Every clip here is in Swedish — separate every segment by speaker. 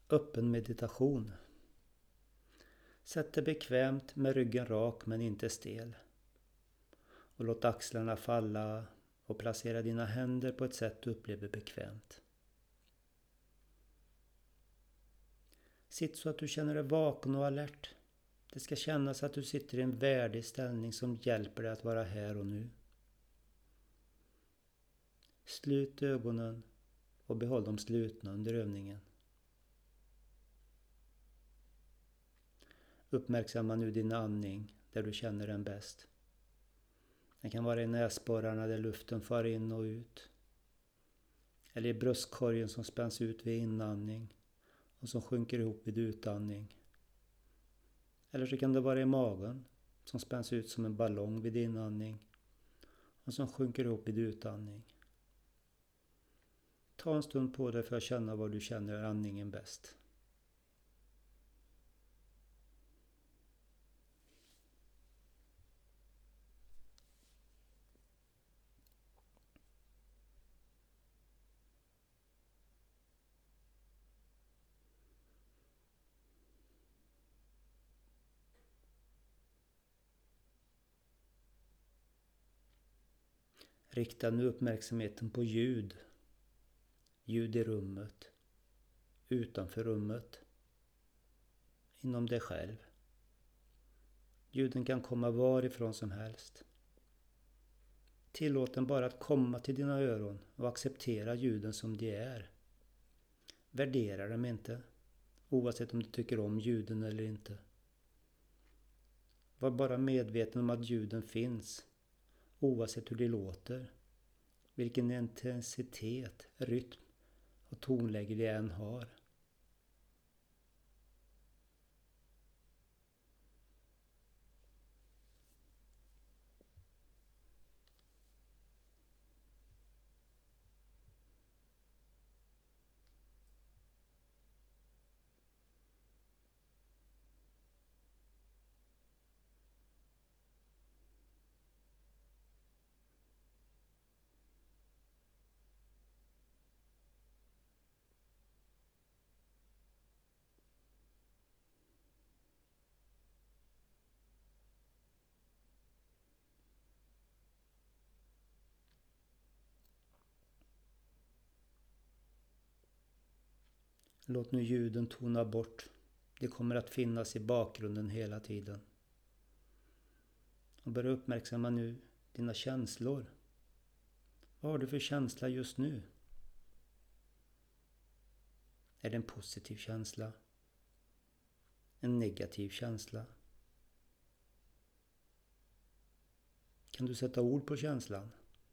Speaker 1: Öppen meditation. Sätt dig bekvämt med ryggen rak men inte stel. Och låt axlarna falla och placera dina händer på ett sätt du upplever bekvämt. Sitt så att du känner dig vaken och alert. Det ska kännas att du sitter i en värdig ställning som hjälper dig att vara här och nu. Slut ögonen och behåll dem slutna under övningen. Uppmärksamma nu din andning där du känner den bäst. Den kan vara i näsborrarna där luften far in och ut. Eller i bröstkorgen som spänns ut vid inandning och som sjunker ihop vid utandning. Eller så kan det vara i magen som spänns ut som en ballong vid inandning och som sjunker ihop vid utandning. Ta en stund på dig för att känna var du känner andningen bäst. Rikta nu uppmärksamheten på ljud. Ljud i rummet, utanför rummet, inom dig själv. Ljuden kan komma varifrån som helst. Tillåt dem bara att komma till dina öron och acceptera ljuden som de är. Värdera dem inte, oavsett om du tycker om ljuden eller inte. Var bara medveten om att ljuden finns, oavsett hur de låter, vilken intensitet, rytm och tonläge de än har. Låt nu ljuden tona bort. De kommer att finnas i bakgrunden hela tiden. Och börja uppmärksamma nu dina känslor. Vad har du för känsla just nu? Är det en positiv känsla? En negativ känsla? Kan du sätta ord på känslan?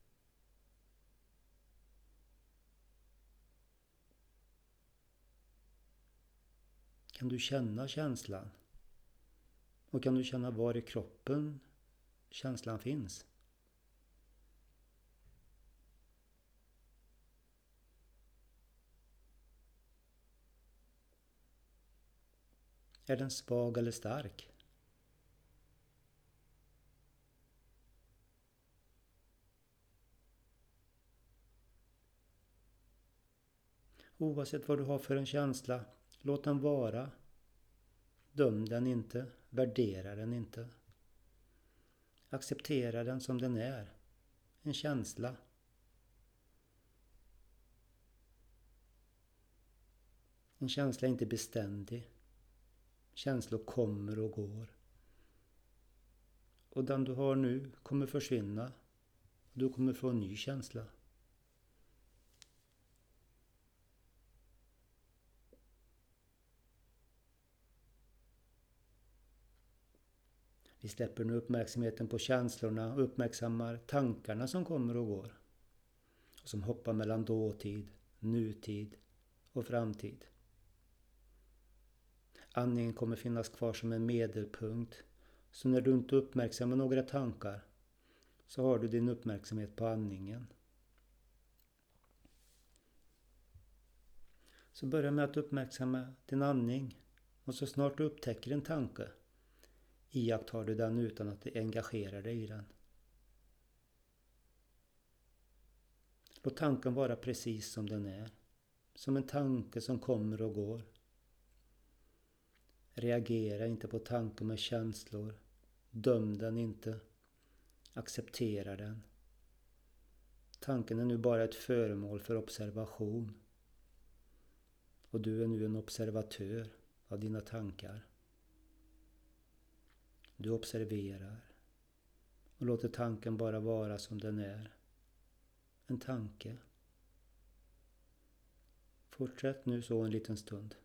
Speaker 1: Kan du känna känslan? Och kan du känna var i kroppen känslan finns? Är den svag eller stark? Oavsett vad du har för en känsla, låt den vara. Döm den inte, värdera den inte. Acceptera den som den är. En känsla. En känsla är inte beständig. Känslor kommer och går. Och den du har nu kommer försvinna. Du kommer få en ny känsla. Vi släpper nu uppmärksamheten på känslorna och uppmärksammar tankarna som kommer och går. Och som hoppar mellan dåtid, nutid och framtid. Andningen kommer finnas kvar som en medelpunkt. Så när du inte uppmärksammar några tankar så har du din uppmärksamhet på andningen. Så börja med att uppmärksamma din andning. Och så snart du upptäcker en tanke iakttar du den utan att engagera dig i den. Låt tanken vara precis som den är. Som en tanke som kommer och går. Reagera inte på tanken med känslor. Döm den inte. Acceptera den. Tanken är nu bara ett föremål för observation. Och du är nu en observatör av dina tankar. Du observerar och låter tanken bara vara som den är. En tanke. Fortsätt nu så en liten stund.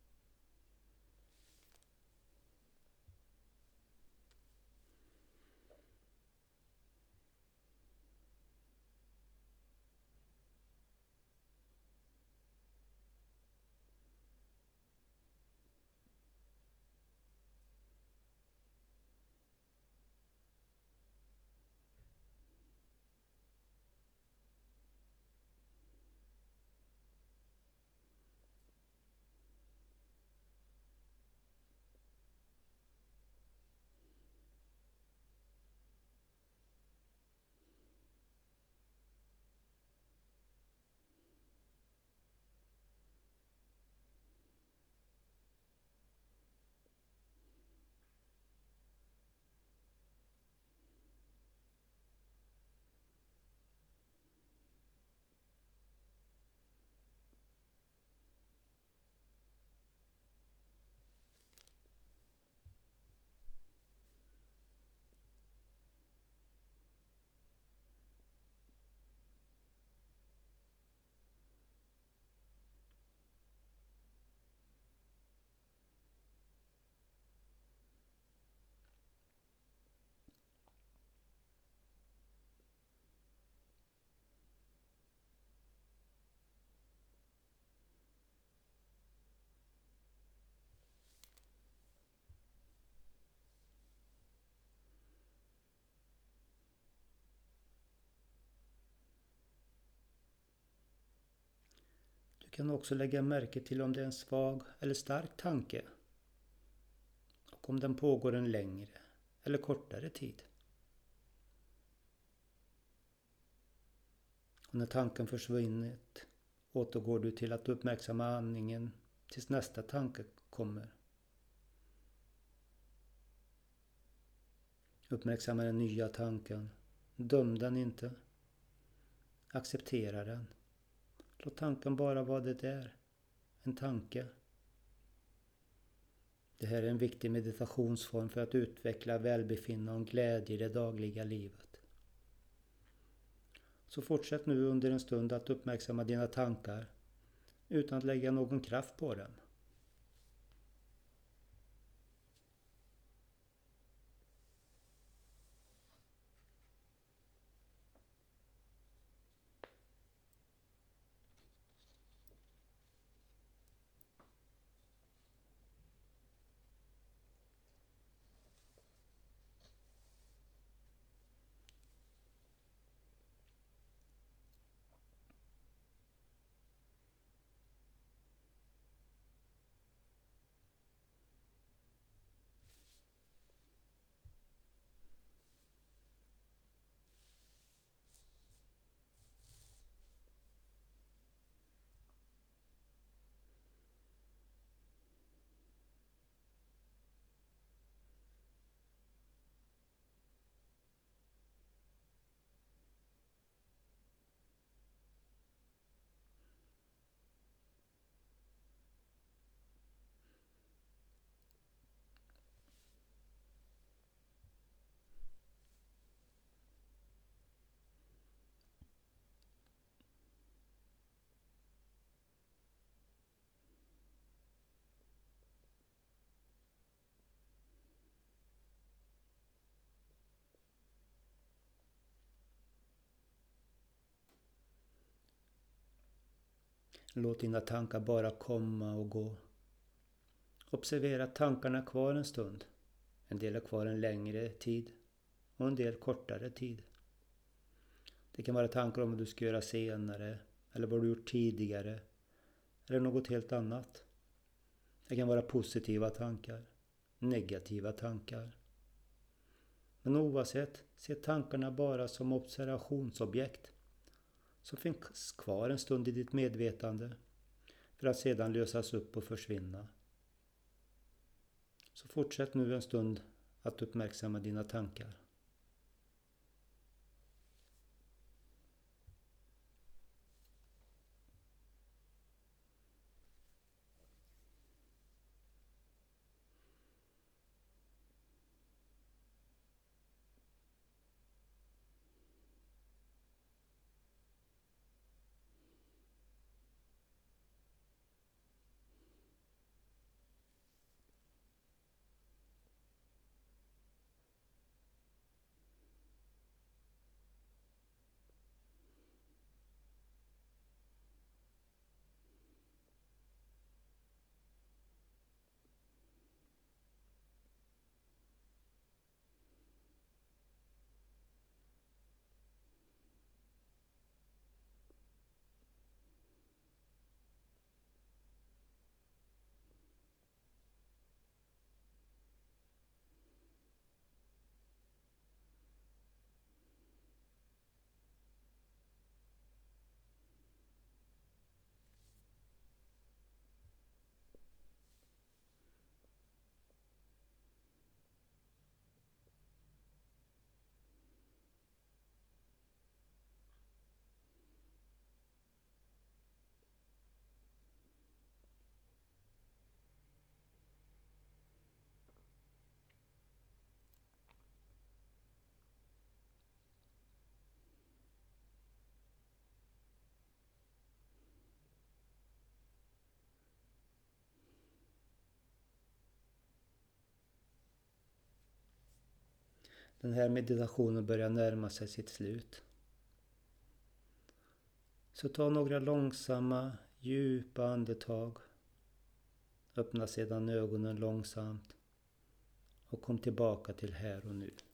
Speaker 1: Du kan också lägga märke till om det är en svag eller stark tanke. Och om den pågår en längre eller kortare tid. Och när tanken försvunnit återgår du till att uppmärksamma andningen tills nästa tanke kommer. Uppmärksamma den nya tanken. Döm den inte. Acceptera den. Låt tanken bara vara det är. En tanke. Det här är en viktig meditationsform för att utveckla välbefinnande och glädje i det dagliga livet. Så fortsätt nu under en stund att uppmärksamma dina tankar utan att lägga någon kraft på dem. Låt dina tankar bara komma och gå. Observera att tankarna är kvar en stund. En del är kvar en längre tid och en del kortare tid. Det kan vara tankar om vad du ska göra senare eller vad du gjort tidigare eller något helt annat. Det kan vara positiva tankar, negativa tankar. Men oavsett, se tankarna bara som observationsobjekt som finns kvar en stund i ditt medvetande för att sedan lösas upp och försvinna. Så fortsätt nu en stund att uppmärksamma dina tankar. Den här meditationen börjar närma sig sitt slut. Så ta några långsamma, djupa andetag. Öppna sedan ögonen långsamt och kom tillbaka till här och nu.